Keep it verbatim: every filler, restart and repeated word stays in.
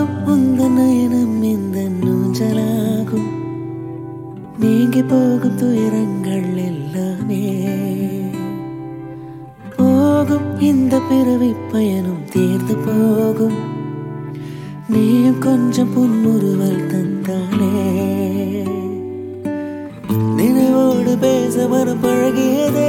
போதும் உந்த நயனம் இந்த நூஞ்சலாகும். நீங்கி போகும் துயரங்கள் எல்லாமே போகும். இந்த பிறவி பயணம் தீர்ந்து போகும். நீயும் கொஞ்சம் புன்முறுவல் தந்தாலே நினைவோடு பேச மனம் பழகியதே.